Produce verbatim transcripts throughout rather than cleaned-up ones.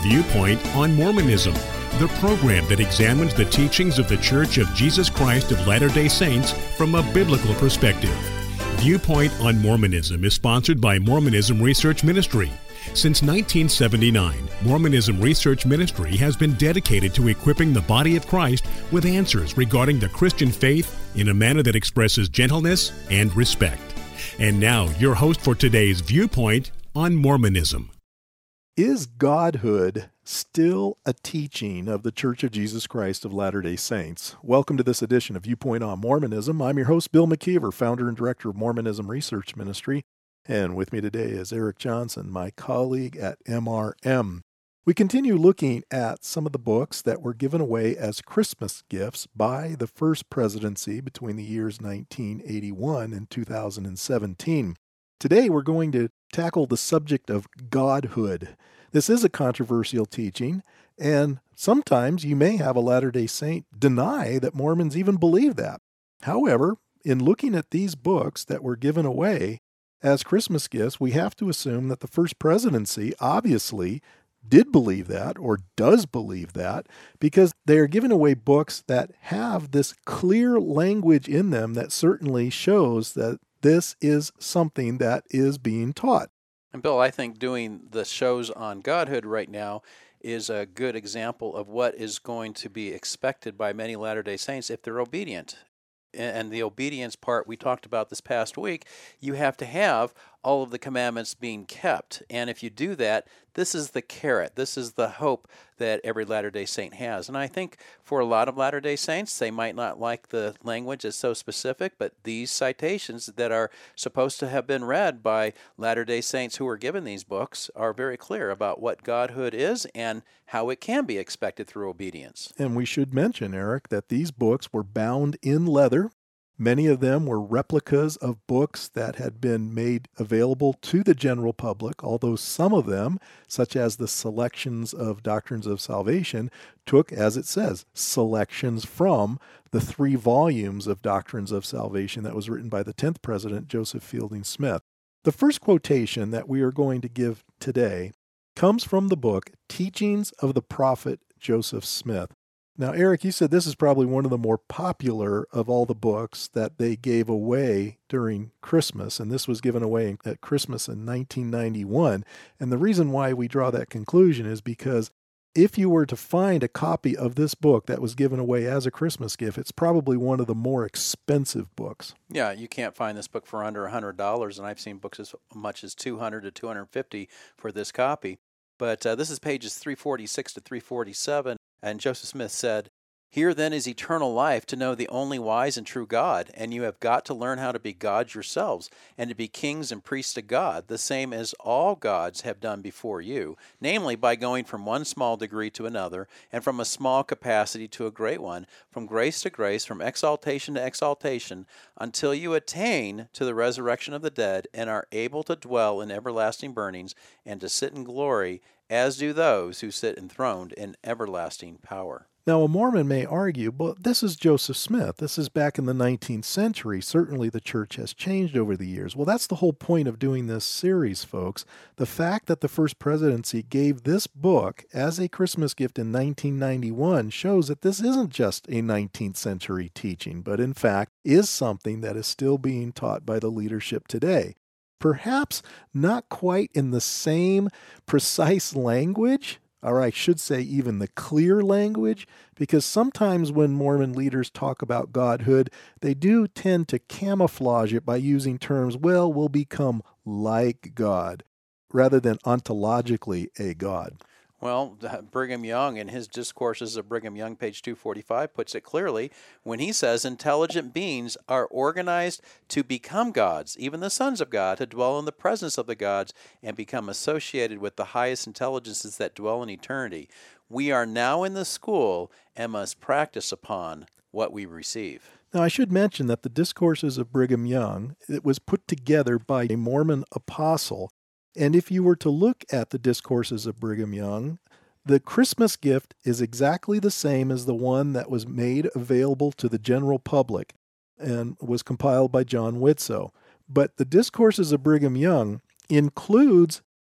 Viewpoint on Mormonism, the program that examines the teachings of the Church of Jesus Christ of Latter-day Saints from a biblical perspective. Viewpoint on Mormonism is sponsored by Mormonism Research Ministry. Since nineteen seventy-nine, Mormonism Research Ministry has been dedicated to equipping the body of Christ with answers regarding the Christian faith in a manner that expresses gentleness and respect. And now, your host for today's Viewpoint on Mormonism. Is Godhood still a teaching of the Church of Jesus Christ of Latter-day Saints? Welcome to this edition of Viewpoint on Mormonism. I'm your host, Bill McKeever, founder and director of Mormonism Research Ministry. And with me today is Eric Johnson, my colleague at M R M. We continue looking at some of the books that were given away as Christmas gifts by the First Presidency between the years nineteen eighty-one and two thousand seventeen. Today we're going to tackle the subject of Godhood. This is a controversial teaching, and sometimes you may have a Latter-day Saint deny that Mormons even believe that. However, in looking at these books that were given away as Christmas gifts, we have to assume that the First Presidency obviously did believe that or does believe that, because they are giving away books that have this clear language in them that certainly shows that this is something that is being taught. And Bill, I think doing the shows on Godhood right now is a good example of what is going to be expected by many Latter-day Saints if they're obedient. And the obedience part we talked about this past week, you have to have all of the commandments being kept. And if you do that, this is the carrot. This is the hope that every Latter-day Saint has. And I think for a lot of Latter-day Saints, they might not like the language that's so specific, but these citations that are supposed to have been read by Latter-day Saints who are given these books are very clear about what Godhood is and how it can be expected through obedience. And we should mention, Eric, that these books were bound in leather. Many of them were replicas of books that had been made available to the general public, although some of them, such as the Selections of Doctrines of Salvation, took, as it says, selections from the three volumes of Doctrines of Salvation that was written by the tenth President, Joseph Fielding Smith. The first quotation that we are going to give today comes from the book Teachings of the Prophet Joseph Smith. Now, Eric, you said this is probably one of the more popular of all the books that they gave away during Christmas, and this was given away at Christmas in nineteen ninety-one. And the reason why we draw that conclusion is because if you were to find a copy of this book that was given away as a Christmas gift, it's probably one of the more expensive books. Yeah, you can't find this book for under one hundred dollars, and I've seen books as much as two hundred dollars to two hundred fifty dollars for this copy. But uh, this is pages three forty-six to three forty-seven. And Joseph Smith said, "Here then is eternal life, to know the only wise and true God, and you have got to learn how to be gods yourselves, and to be kings and priests to God, the same as all gods have done before you, namely by going from one small degree to another, and from a small capacity to a great one, from grace to grace, from exaltation to exaltation, until you attain to the resurrection of the dead, and are able to dwell in everlasting burnings, and to sit in glory, as do those who sit enthroned in everlasting power." Now, a Mormon may argue, but this is Joseph Smith. This is back in the nineteenth century. Certainly the church has changed over the years. Well, that's the whole point of doing this series, folks. The fact that the First Presidency gave this book as a Christmas gift in nineteen ninety-one shows that this isn't just a nineteenth century teaching, but in fact is something that is still being taught by the leadership today. Perhaps not quite in the same precise language, or I should say even the clear language, because sometimes when Mormon leaders talk about Godhood, they do tend to camouflage it by using terms, well, we'll become like God, rather than ontologically a God. Well, Brigham Young, in his Discourses of Brigham Young, page two forty-five, puts it clearly when he says intelligent beings are organized to become gods, even the sons of God, to dwell in the presence of the gods and become associated with the highest intelligences that dwell in eternity. We are now in the school and must practice upon what we receive. Now, I should mention that the Discourses of Brigham Young, it was put together by a Mormon apostle. And if you were to look at the Discourses of Brigham Young, the Christmas gift is exactly the same as the one that was made available to the general public and was compiled by John Widtsoe. But the Discourses of Brigham Young includes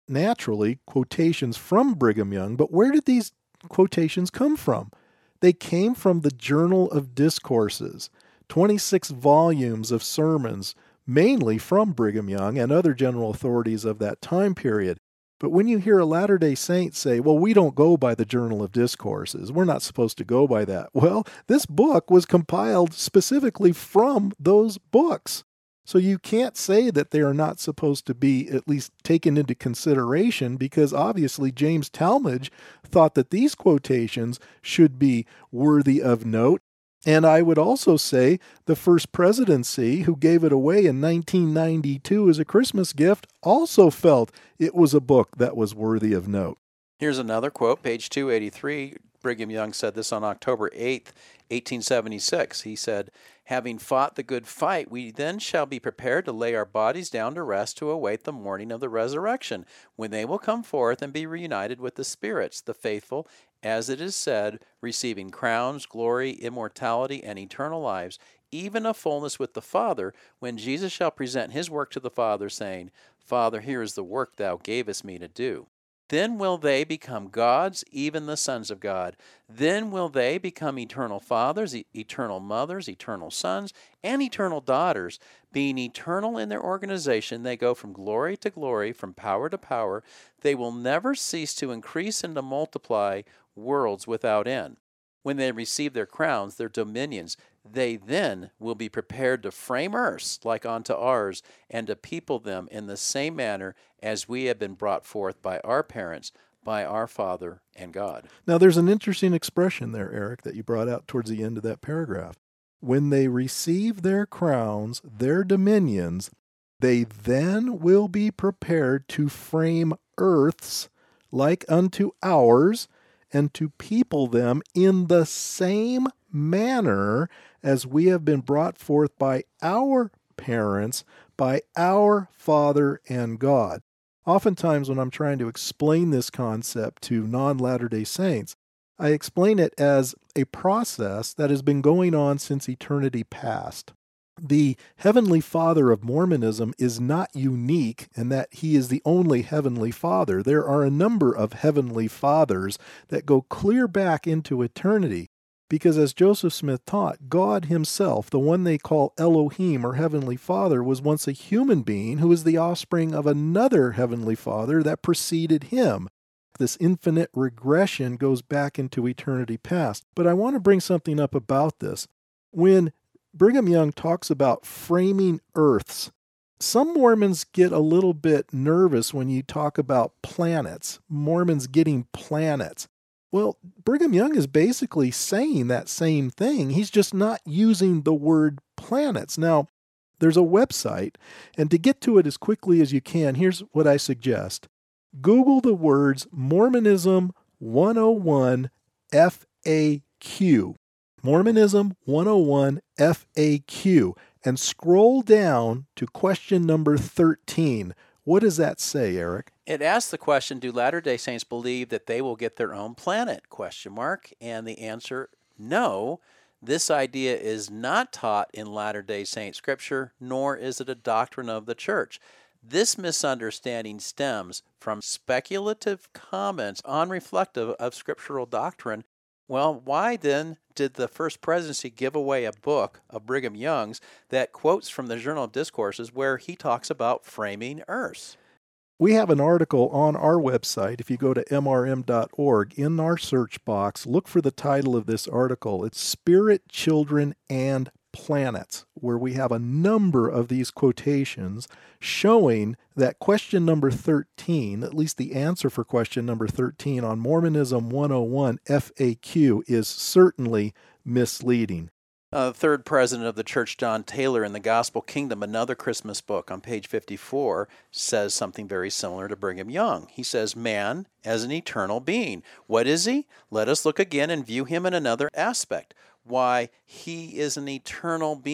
naturally quotations from Brigham Young, but where did these quotations come from? They came from the Journal of Discourses, twenty-six volumes of sermons, mainly from Brigham Young and other general authorities of that time period. But when you hear a Latter-day Saint say, well, we don't go by the Journal of Discourses, we're not supposed to go by that. Well, this book was compiled specifically from those books. So you can't say that they are not supposed to be at least taken into consideration, because obviously James Talmage thought that these quotations should be worthy of note. And I would also say the First Presidency, who gave it away in nineteen ninety-two as a Christmas gift, also felt it was a book that was worthy of note. Here's another quote, page two eighty-three. Brigham Young said this on October eighth, eighteen seventy-six. He said, "Having fought the good fight, we then shall be prepared to lay our bodies down to rest to await the morning of the resurrection, when they will come forth and be reunited with the spirits, the faithful, as it is said, receiving crowns, glory, immortality, and eternal lives, even a fullness with the Father, when Jesus shall present his work to the Father, saying, Father, here is the work thou gavest me to do. Then will they become gods, even the sons of God. Then will they become eternal fathers, e- eternal mothers, eternal sons, and eternal daughters. Being eternal in their organization, they go from glory to glory, from power to power. They will never cease to increase and to multiply, worlds without end. When they receive their crowns, their dominions, they then will be prepared to frame earths like unto ours, and to people them in the same manner as we have been brought forth by our parents, by our Father and God." Now, there's an interesting expression there, Eric, that you brought out towards the end of that paragraph. When they receive their crowns, their dominions, they then will be prepared to frame earths like unto ours, and to people them in the same manner as we have been brought forth by our parents, by our Father and God. Oftentimes when I'm trying to explain this concept to non-Latter-day Saints, I explain it as a process that has been going on since eternity past. The Heavenly Father of Mormonism is not unique in that he is the only Heavenly Father. There are a number of Heavenly Fathers that go clear back into eternity, because as Joseph Smith taught, God himself, the one they call Elohim or Heavenly Father, was once a human being who is the offspring of another Heavenly Father that preceded him. This infinite regression goes back into eternity past. But I want to bring something up about this. When Brigham Young talks about framing earths, some Mormons get a little bit nervous when you talk about planets, Mormons getting planets. Well, Brigham Young is basically saying that same thing. He's just not using the word planets. Now, there's a website, and to get to it as quickly as you can, here's what I suggest. Google the words Mormonism one oh one F A Q. Mormonism one oh one F A Q, and scroll down to question number thirteen. What does that say, Eric? It asks the question, do Latter-day Saints believe that they will get their own planet? Question mark. And the answer, no. This idea is not taught in Latter-day Saint scripture, nor is it a doctrine of the church. This misunderstanding stems from speculative comments unreflective of scriptural doctrine. Well, why then did the First Presidency give away a book of Brigham Young's that quotes from the Journal of Discourses where he talks about framing earths? We have an article on our website. If you go to M R M dot org, in our search box, look for the title of this article. It's Spirit, Children, and Planets, where we have a number of these quotations showing that question number thirteen, at least the answer for question number thirteen on Mormonism one oh one F A Q, is certainly misleading. Uh, the third president of the church, John Taylor, in The Gospel Kingdom, another Christmas book, on page fifty-four, says something very similar to Brigham Young. He says, man as an eternal being. What is he? Let us look again and view him in another aspect. Why, he is an eternal being.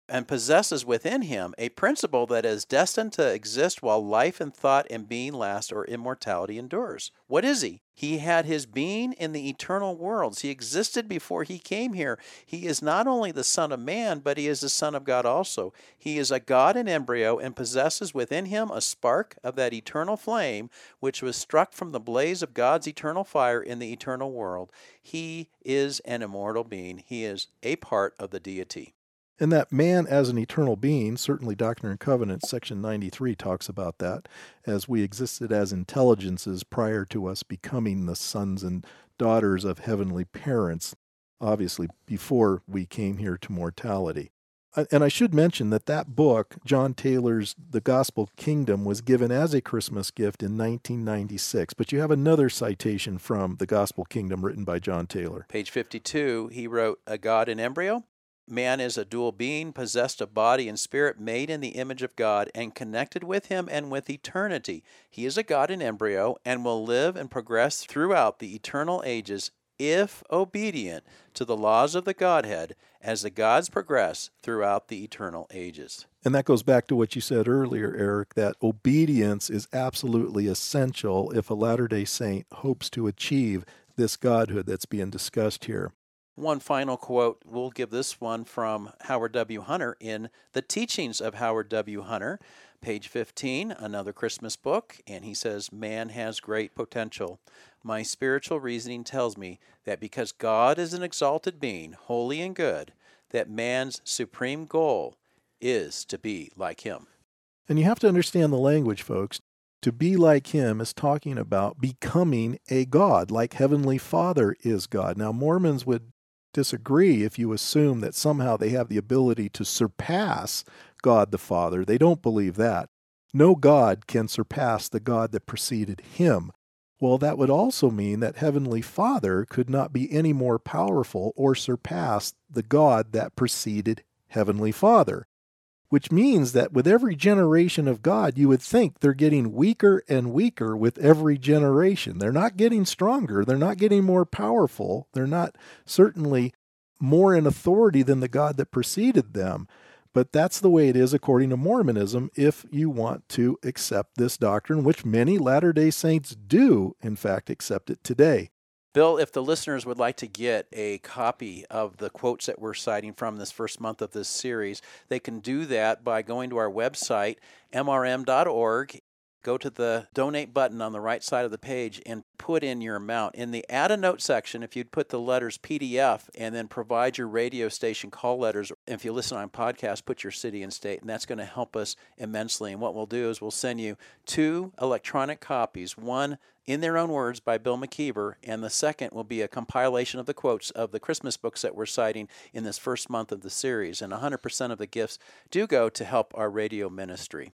and possesses within him a principle that is destined to exist while life and thought and being last or immortality endures. What is he? He had his being in the eternal worlds. He existed before he came here. He is not only the Son of Man, but he is the Son of God also. He is a God in embryo and possesses within him a spark of that eternal flame which was struck from the blaze of God's eternal fire in the eternal world. He is an immortal being. He is a part of the deity. And that man as an eternal being, certainly Doctrine and Covenants, section ninety-three talks about that, as we existed as intelligences prior to us becoming the sons and daughters of heavenly parents, obviously before we came here to mortality. And I should mention that that book, John Taylor's The Gospel Kingdom, was given as a Christmas gift in nineteen ninety-six. But you have another citation from The Gospel Kingdom written by John Taylor. Page fifty-two, he wrote, A God in embryo? Man is a dual being, possessed of body and spirit, made in the image of God, and connected with him and with eternity. He is a God in embryo, and will live and progress throughout the eternal ages, if obedient to the laws of the Godhead, as the gods progress throughout the eternal ages. And that goes back to what you said earlier, Eric, that obedience is absolutely essential if a Latter-day Saint hopes to achieve this Godhood that's being discussed here. One final quote, we'll give this one from Howard W. Hunter in The Teachings of Howard W. Hunter, page fifteen, another Christmas book, and he says, Man has great potential. My spiritual reasoning tells me that because God is an exalted being, holy and good, that man's supreme goal is to be like him. And you have to understand the language, folks. To be like him is talking about becoming a God, like Heavenly Father is God. Now, Mormons would disagree if you assume that somehow they have the ability to surpass God the Father. They don't believe that. No God can surpass the God that preceded him. Well, that would also mean that Heavenly Father could not be any more powerful or surpass the God that preceded Heavenly Father, which means that with every generation of God, you would think they're getting weaker and weaker with every generation. They're not getting stronger. They're not getting more powerful. They're not certainly more in authority than the God that preceded them. But that's the way it is according to Mormonism if you want to accept this doctrine, which many Latter-day Saints do, in fact, accept it today. Bill, if the listeners would like to get a copy of the quotes that we're citing from this first month of this series, they can do that by going to our website, m r m dot org. Go to the donate button on the right side of the page and put in your amount. In the add a note section, if you'd put the letters P D F and then provide your radio station call letters, if you listen on podcast, put your city and state, and that's going to help us immensely. And what we'll do is we'll send you two electronic copies, one in their own words by Bill McKeever, and the second will be a compilation of the quotes of the Christmas books that we're citing in this first month of the series. And one hundred percent of the gifts do go to help our radio ministry.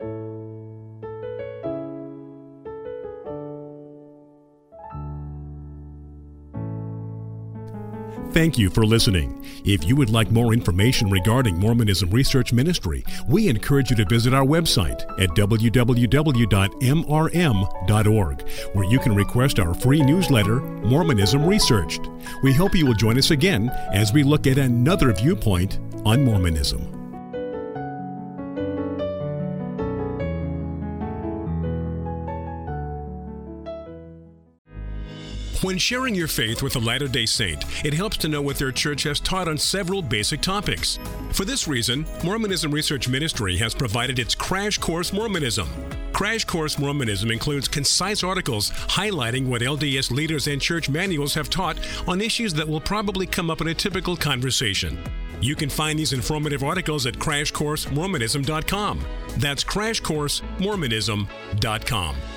Thank you for listening. If you would like more information regarding Mormonism Research Ministry, we encourage you to visit our website at w w w dot m r m dot org, where you can request our free newsletter, Mormonism Researched. We hope you will join us again as we look at another viewpoint on Mormonism. When sharing your faith with a Latter-day Saint, it helps to know what their church has taught on several basic topics. For this reason, Mormonism Research Ministry has provided its Crash Course Mormonism. Crash Course Mormonism includes concise articles highlighting what L D S leaders and church manuals have taught on issues that will probably come up in a typical conversation. You can find these informative articles at crash course mormonism dot com. That's crash course mormonism dot com.